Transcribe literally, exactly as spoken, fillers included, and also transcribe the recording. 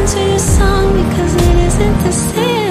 to your song because it isn't the same.